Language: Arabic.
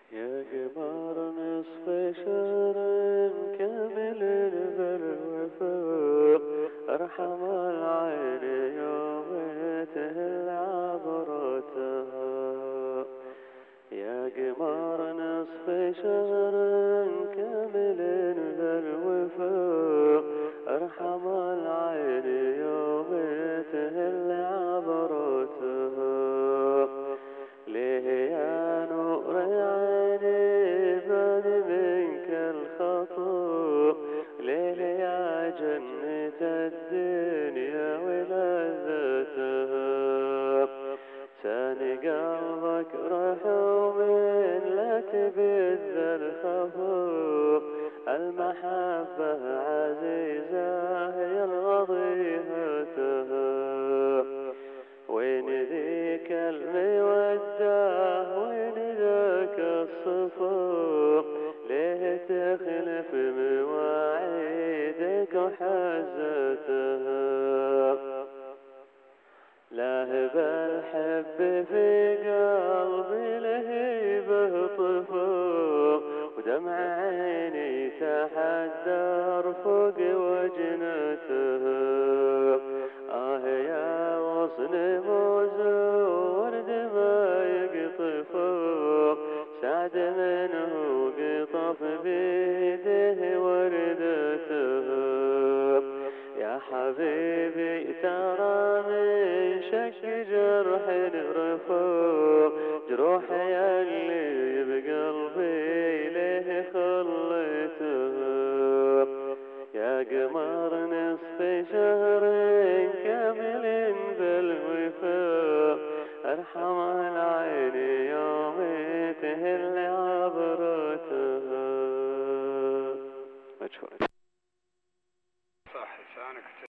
يا قمر نصف شهر كامل بالوفاق، ارحم العين يوم تهل عبرتها. يا قمر نصف شهر كامل بالوفاق، ارحم العين يوم تهل عبرتها. ليه يا نور عيني بان منك الخطر، ليه يا جنة الدنيا ولذتها. ثاني قلبك رحوم لا تبذ الخفوق، المحبة عزيزة هي الغضيهتها. وين ذيك المودة وين ذاك الصفوق، ليه تخلف مواعيدك وحزتها. لهب الحب في قلبي لهيبه طفوق، ودمع عيني تحدر فوق وجنته. يا غصن موزون ما يقطفوق، سعد منه قطف بيده وردته. يا حبيبي ترى من شك جرح رفوق، جروحي اللي بقلبي ليه خليته. يا قمر نصف شهر كامل بالوفاق، ارحم العين يوم تهل عبرتها. صح لسانك